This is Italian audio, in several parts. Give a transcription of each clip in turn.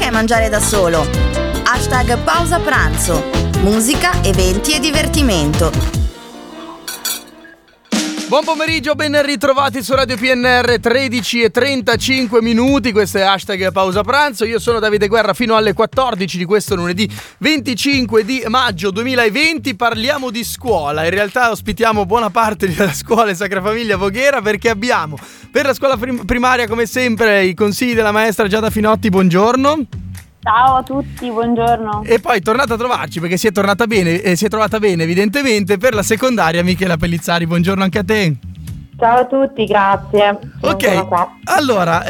è mangiare da solo? Hashtag pausa pranzo. Musica, eventi e divertimento. Buon pomeriggio, ben ritrovati su Radio PNR, 13:35. Questo è hashtag pausa pranzo. Io sono Davide Guerra fino alle 14 di questo lunedì 25 di maggio 2020. Parliamo di scuola. In realtà ospitiamo buona parte della scuola Sacra Famiglia Voghera, perché abbiamo per la scuola primaria come sempre i consigli della maestra Giada Finotti. Buongiorno. Ciao a tutti, buongiorno. E poi tornata a trovarci, perché si è trovata bene evidentemente, per la secondaria Michela Pellizzari. Buongiorno anche a te. Ciao a tutti, grazie. Ok, allora,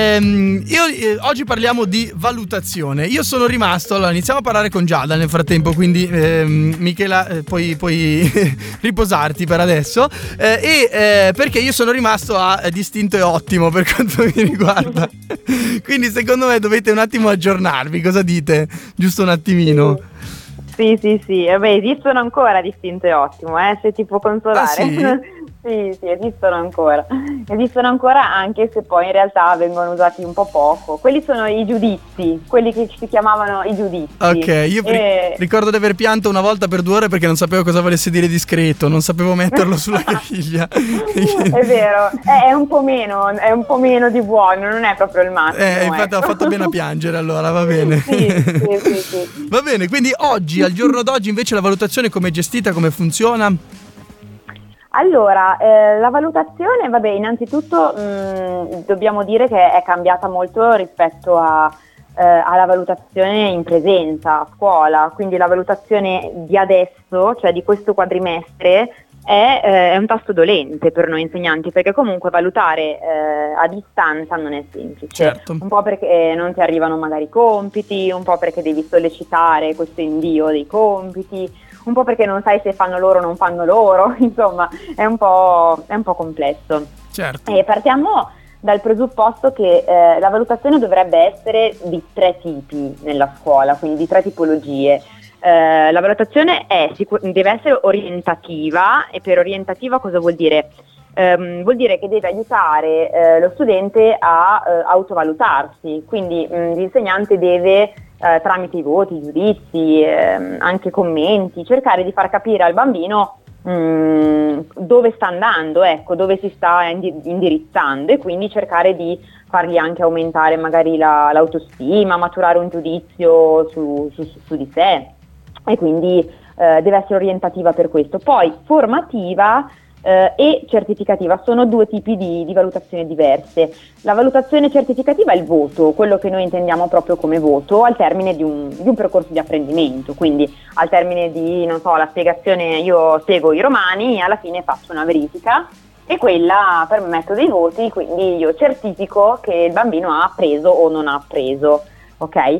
oggi parliamo di valutazione. Io sono rimasto, allora iniziamo a parlare con Giada nel frattempo, quindi Michela puoi riposarti per adesso, perché io sono rimasto a distinto e ottimo per quanto mi riguarda. Quindi secondo me dovete un attimo aggiornarvi, cosa dite? Giusto un attimino. Sì, esistono ancora distinto e ottimo, se ti può consolare. Ah, sì? Sì, esistono ancora, anche se poi in realtà vengono usati un po' poco. Quelli sono i giudizi, quelli che si chiamavano i giudizi. Ok, io ricordo di aver pianto una volta per 2 ore perché non sapevo cosa volesse dire discreto, non sapevo metterlo sulla caviglia. È vero, è un po' meno di buono, non è proprio il massimo. Infatti ho fatto bene a piangere, allora va bene. Sì. Va bene, quindi oggi, al giorno d'oggi invece la valutazione come è gestita, come funziona? Allora, la valutazione, innanzitutto dobbiamo dire che è cambiata molto rispetto alla valutazione in presenza a scuola, quindi la valutazione di adesso, cioè di questo quadrimestre, è un tasto dolente per noi insegnanti, perché comunque valutare a distanza non è semplice. Certo. Un po' perché non ti arrivano magari i compiti, un po' perché devi sollecitare questo invio dei compiti, un po' perché non sai se fanno loro o non fanno loro, insomma è un po' complesso. Certo. E partiamo dal presupposto che la valutazione dovrebbe essere di 3 tipi nella scuola, quindi di 3 tipologie. La valutazione deve essere orientativa, e per orientativa cosa vuol dire? Vuol dire che deve aiutare lo studente a autovalutarsi, quindi l'insegnante deve tramite i voti, i giudizi, anche commenti, cercare di far capire al bambino dove sta andando, dove si sta indirizzando, e quindi cercare di fargli anche aumentare magari l'autostima, maturare un giudizio su di sé, e quindi deve essere orientativa per questo. Poi formativa e certificativa sono 2 tipi di valutazione diverse. La valutazione certificativa è il voto, quello che noi intendiamo proprio come voto al termine di un percorso di apprendimento, quindi al termine di, la spiegazione, io spiego i romani, alla fine faccio una verifica e quella per me metto dei voti, quindi io certifico che il bambino ha appreso o non ha appreso, ok?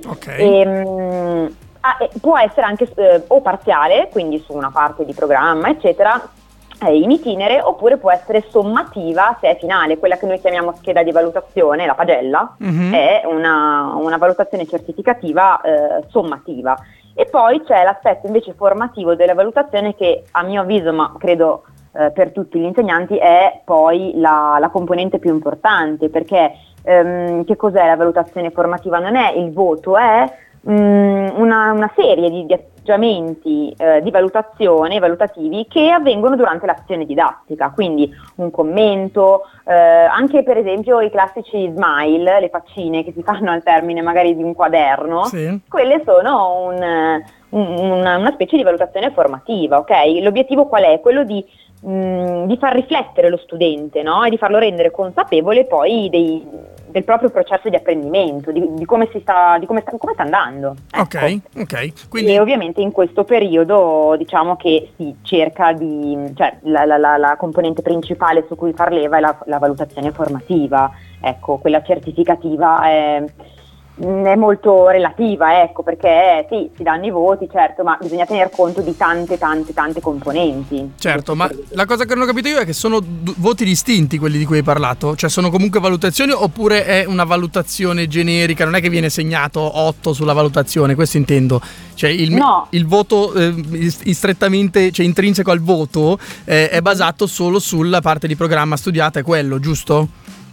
Può essere anche o parziale, quindi su una parte di programma, eccetera, in itinere, oppure può essere sommativa se è finale, quella che noi chiamiamo scheda di valutazione, la pagella, è una valutazione certificativa sommativa. E poi c'è l'aspetto invece formativo della valutazione che, a mio avviso, ma credo per tutti gli insegnanti, è poi la componente più importante, perché che cos'è la valutazione formativa? Non è il voto, è una serie di atteggiamenti di valutazione, valutativi, che avvengono durante l'azione didattica, quindi un commento, anche per esempio i classici smile, le faccine che si fanno al termine magari di un quaderno, sì. Quelle sono una specie di valutazione formativa, ok? L'obiettivo qual è? Quello di far riflettere lo studente, no? E di farlo rendere consapevole poi del proprio processo di apprendimento, di come sta andando. Ecco. Ok. Quindi... E ovviamente in questo periodo diciamo che si cerca la componente principale su cui far leva è la valutazione formativa, ecco, quella certificativa è molto relativa, ecco, perché sì, si danno i voti, certo, ma bisogna tener conto di tante componenti. Certo, ma la cosa che non ho capito io è che sono voti distinti quelli di cui hai parlato, cioè sono comunque valutazioni oppure è una valutazione generica, non è che viene segnato 8 sulla valutazione, questo intendo, cioè il voto strettamente, cioè intrinseco al voto è basato solo sulla parte di programma studiata, è quello, giusto?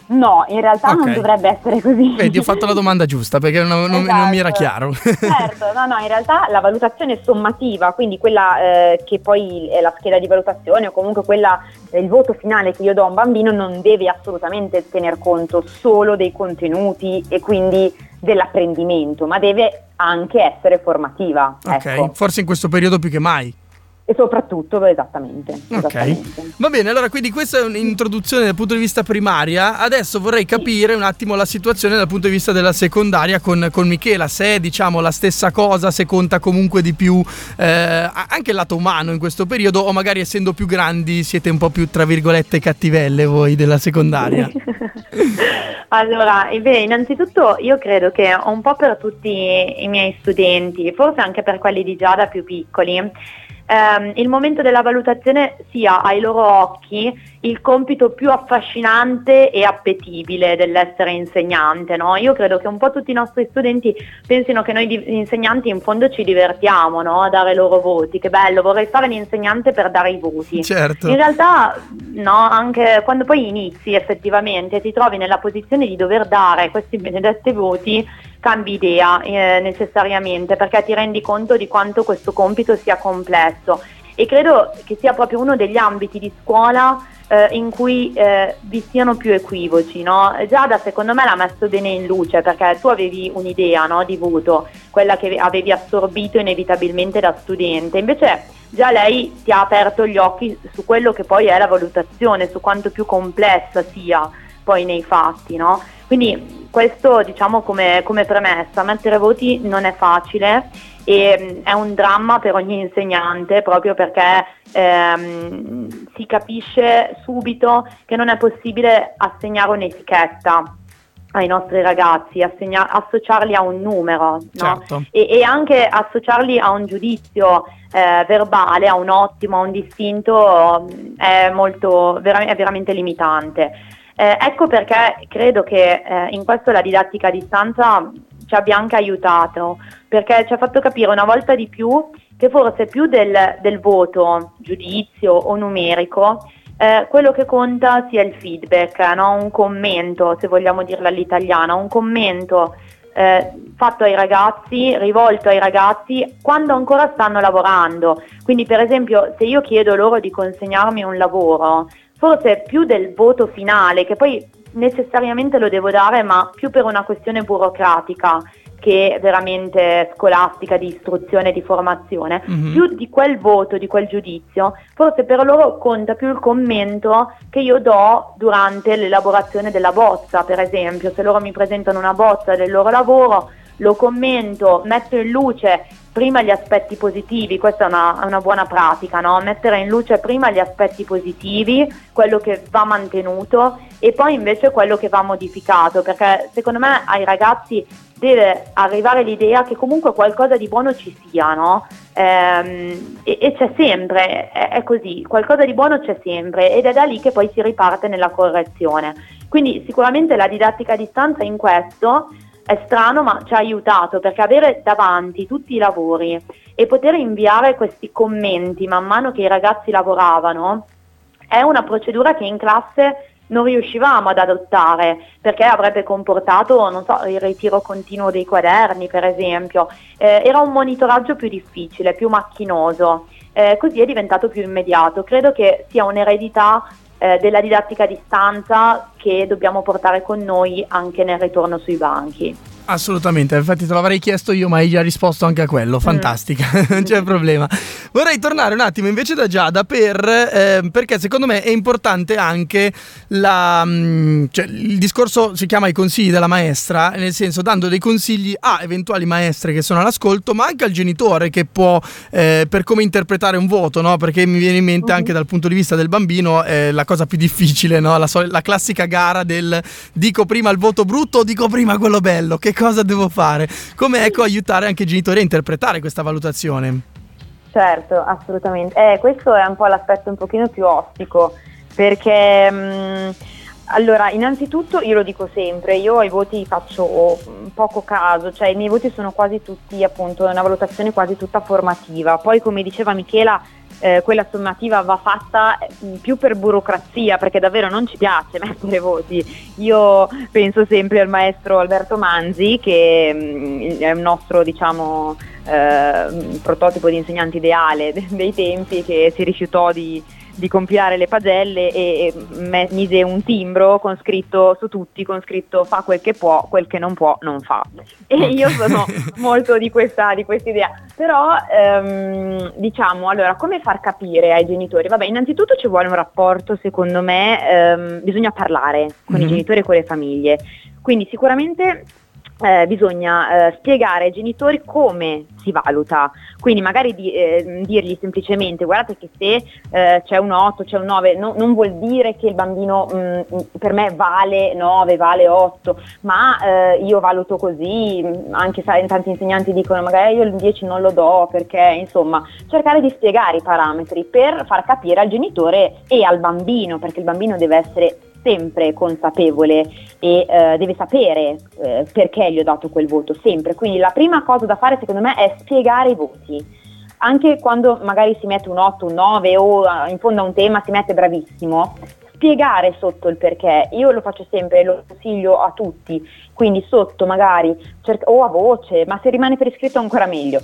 No, in realtà non dovrebbe essere così. Vedi, ho fatto la domanda giusta perché non mi era chiaro. Certo, no, in realtà la valutazione sommativa, quindi quella che poi è la scheda di valutazione o comunque quella, il voto finale che io do a un bambino non deve assolutamente tener conto solo dei contenuti e quindi dell'apprendimento, ma deve anche essere formativa. Ok, ecco. Forse in questo periodo più che mai. E soprattutto, esattamente. Ok, va bene, allora quindi questa è un'introduzione dal punto di vista primaria. Adesso vorrei capire un attimo la situazione dal punto di vista della secondaria con Michela, se è diciamo la stessa cosa, se conta comunque di più anche il lato umano in questo periodo, o magari essendo più grandi siete un po' più tra virgolette cattivelle voi della secondaria. Allora, innanzitutto io credo che un po' per tutti i miei studenti, forse anche per quelli di Giada più piccoli, il momento della valutazione sia ai loro occhi il compito più affascinante e appetibile dell'essere insegnante, no? Io credo che un po' tutti i nostri studenti pensino che noi insegnanti in fondo ci divertiamo, no? A dare loro voti, che bello, vorrei fare l'insegnante per dare i voti. Certo. In realtà no, anche quando poi inizi effettivamente ti trovi nella posizione di dover dare questi benedetti voti, cambi idea necessariamente, perché ti rendi conto di quanto questo compito sia complesso, e credo che sia proprio uno degli ambiti di scuola in cui vi siano più equivoci, no? Giada secondo me l'ha messo bene in luce, perché tu avevi un'idea, no, di voto, quella che avevi assorbito inevitabilmente da studente, invece già lei ti ha aperto gli occhi su quello che poi è la valutazione, su quanto più complessa sia poi nei fatti, no? Quindi questo, diciamo, come premessa, mettere voti non è facile e è un dramma per ogni insegnante, proprio perché si capisce subito che non è possibile assegnare un'etichetta ai nostri ragazzi, associarli a un numero, no? Certo. E anche associarli a un giudizio verbale, a un ottimo, a un distinto, è veramente limitante. Ecco perché credo che in questo la didattica a distanza ci abbia anche aiutato, perché ci ha fatto capire una volta di più che forse più del voto, giudizio o numerico, quello che conta sia il feedback, no? Un commento, se vogliamo dirla all'italiana, un commento fatto ai ragazzi, rivolto ai ragazzi quando ancora stanno lavorando. Quindi per esempio se io chiedo loro di consegnarmi un lavoro, forse più del voto finale, che poi necessariamente lo devo dare, ma più per una questione burocratica che veramente scolastica, di istruzione, di formazione, più di quel voto, di quel giudizio, forse per loro conta più il commento che io do durante l'elaborazione della bozza. Per esempio, se loro mi presentano una bozza del loro lavoro, lo commento, metto in luce prima gli aspetti positivi, questa è una buona pratica, no? Mettere in luce prima gli aspetti positivi, quello che va mantenuto, e poi invece quello che va modificato, perché secondo me ai ragazzi deve arrivare l'idea che comunque qualcosa di buono ci sia, no? E c'è sempre, è così, qualcosa di buono c'è sempre, ed è da lì che poi si riparte nella correzione. Quindi sicuramente la didattica a distanza in questo è strano, ma ci ha aiutato, perché avere davanti tutti i lavori e poter inviare questi commenti man mano che i ragazzi lavoravano è una procedura che in classe non riuscivamo ad adottare, perché avrebbe comportato, non so, il ritiro continuo dei quaderni, per esempio. Era un monitoraggio più difficile, più macchinoso, così è diventato più immediato. Credo che sia un'eredità della didattica a distanza che dobbiamo portare con noi anche nel ritorno sui banchi. Assolutamente, infatti te l'avrei chiesto io, ma hai già risposto anche a quello, fantastica, non c'è problema. Vorrei tornare un attimo invece da Giada perché secondo me è importante anche cioè, il discorso si chiama i consigli della maestra, nel senso dando dei consigli a eventuali maestre che sono all'ascolto, ma anche al genitore che può, per come interpretare un voto, no? Perché mi viene in mente anche dal punto di vista del bambino la cosa più difficile, no? La classica gara del dico prima il voto brutto o dico prima quello bello, che cosa devo fare? Come aiutare anche i genitori a interpretare questa valutazione? Certo, assolutamente. Questo è un po' l'aspetto un pochino più ostico, perché allora, innanzitutto io lo dico sempre, io ai voti faccio poco caso, cioè i miei voti sono quasi tutti, appunto, una valutazione quasi tutta formativa. Poi, come diceva Michela, quella sommativa va fatta più per burocrazia, perché davvero non ci piace mettere voti. Io penso sempre al maestro Alberto Manzi, che è un nostro, diciamo, prototipo di insegnante ideale dei tempi, che si rifiutò di compilare le pagelle e mise un timbro con scritto su tutti, con scritto fa quel che può, quel che non può non fa. E io sono molto di questa idea. Però diciamo, allora, come far capire ai genitori? Vabbè, innanzitutto ci vuole un rapporto, secondo me, bisogna parlare con i genitori e con le famiglie. Quindi sicuramente bisogna spiegare ai genitori come si valuta, quindi magari dirgli semplicemente: guardate che se c'è un 8, c'è un 9, non vuol dire che il bambino per me vale 9, vale 8, ma io valuto così. Anche tanti insegnanti dicono magari io il 10 non lo do, perché insomma cercare di spiegare i parametri per far capire al genitore e al bambino, perché il bambino deve essere sempre consapevole e deve sapere perché gli ho dato quel voto, sempre. Quindi la prima cosa da fare, secondo me, è spiegare i voti. Anche quando magari si mette un 8, un 9 o in fondo a un tema si mette bravissimo, spiegare sotto il perché. Io lo faccio sempre, lo consiglio a tutti, quindi sotto magari o a voce, ma se rimane per iscritto ancora meglio.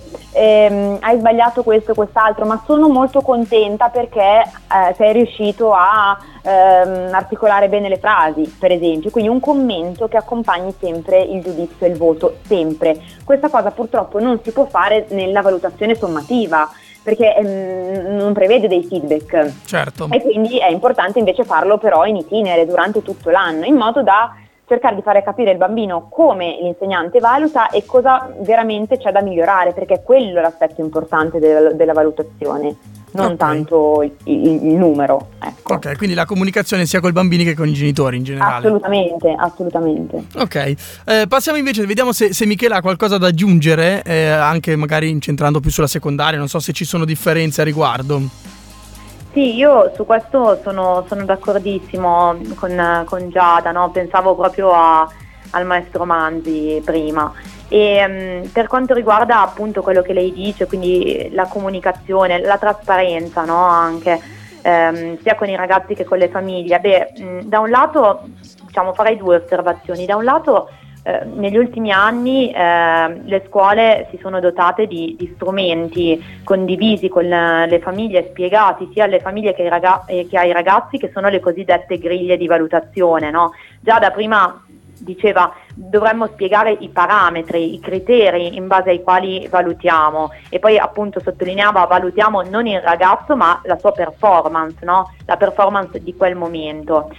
Hai sbagliato questo, quest'altro, ma sono molto contenta perché sei riuscito a articolare bene le frasi, per esempio. Quindi un commento che accompagni sempre il giudizio e il voto, sempre. Questa cosa purtroppo non si può fare nella valutazione sommativa, perché non prevede dei feedback. Certo. E quindi è importante invece farlo però in itinere durante tutto l'anno, in modo da cercare di fare capire al bambino come l'insegnante valuta e cosa veramente c'è da migliorare, perché quello è l'aspetto importante della valutazione, non tanto il numero. Ecco. Ok, quindi la comunicazione sia con i bambini che con i genitori in generale. Assolutamente. Ok, passiamo invece, vediamo se Michela ha qualcosa da aggiungere, anche magari incentrando più sulla secondaria, non so se ci sono differenze a riguardo. Sì, io su questo sono d'accordissimo con Giada, no? Pensavo proprio al maestro Manzi prima. E per quanto riguarda appunto quello che lei dice, quindi la comunicazione, la trasparenza, no? Anche sia con i ragazzi che con le famiglie, da un lato, diciamo, farei due osservazioni. Da un lato, negli ultimi anni le scuole si sono dotate di strumenti condivisi con le famiglie, spiegati sia alle famiglie che ai ragazzi, che sono le cosiddette griglie di valutazione, no? Già da prima diceva dovremmo spiegare i parametri, i criteri in base ai quali valutiamo, e poi appunto sottolineava valutiamo non il ragazzo ma la sua performance, no? La performance di quel momento.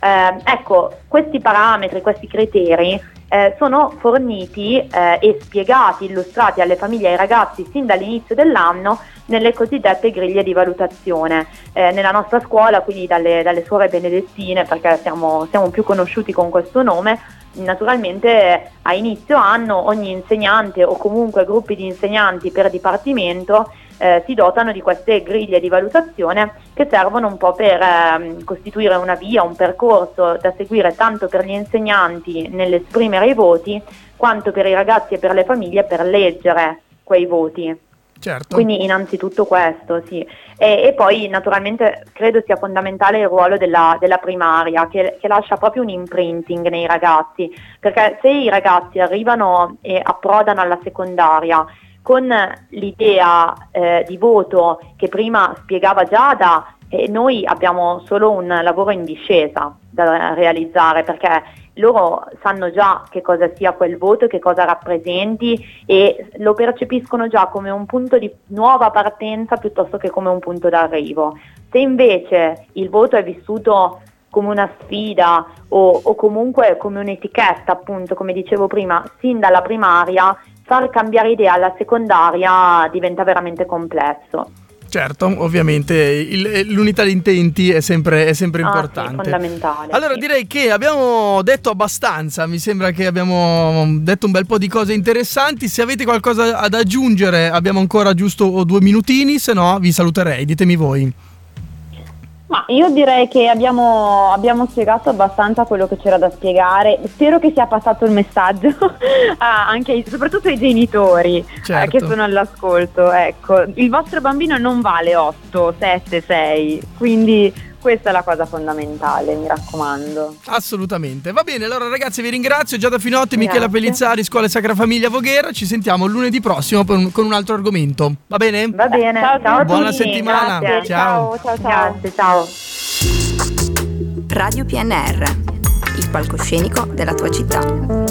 Ecco, questi parametri, questi criteri sono forniti e spiegati, illustrati alle famiglie e ai ragazzi sin dall'inizio dell'anno nelle cosiddette griglie di valutazione. Nella nostra scuola, quindi dalle suore benedettine, perché siamo più conosciuti con questo nome, naturalmente a inizio anno ogni insegnante o comunque gruppi di insegnanti per dipartimento si dotano di queste griglie di valutazione, che servono un po' per costituire una via, un percorso da seguire tanto per gli insegnanti nell'esprimere i voti, quanto per i ragazzi e per le famiglie per leggere quei voti. Certo. Quindi innanzitutto questo, sì. E poi naturalmente credo sia fondamentale il ruolo della primaria, che lascia proprio un imprinting nei ragazzi, perché se i ragazzi arrivano e approdano alla secondaria con l'idea di voto che prima spiegava Giada, noi abbiamo solo un lavoro in discesa da realizzare, perché loro sanno già che cosa sia quel voto, che cosa rappresenti, e lo percepiscono già come un punto di nuova partenza piuttosto che come un punto d'arrivo. Se invece il voto è vissuto come una sfida o comunque come un'etichetta, appunto, come dicevo prima, sin dalla primaria, far cambiare idea alla secondaria diventa veramente complesso. Certo, ovviamente l'unità di intenti è sempre importante. Sì, fondamentale. Allora, sì. direi che abbiamo detto abbastanza, mi sembra che abbiamo detto un bel po' di cose interessanti. Se avete qualcosa ad aggiungere abbiamo ancora giusto 2 minutini, se no vi saluterei, ditemi voi. Ma io direi che abbiamo spiegato abbastanza quello che c'era da spiegare. Spero che sia passato il messaggio soprattutto ai genitori Certo. che sono all'ascolto. Ecco, il vostro bambino non vale 8, 7, 6, quindi questa è la cosa fondamentale, mi raccomando. Assolutamente. Va bene, allora ragazzi vi ringrazio. Giada Finotti, Michela Grazie. Pellizzari, Scuola Sacra Famiglia Voghera. Ci sentiamo lunedì prossimo con un altro argomento. Va bene? Va bene, Ciao a Buona tutti, settimana. grazie. Ciao. Ciao. Grazie, ciao. Radio PNR, il palcoscenico della tua città.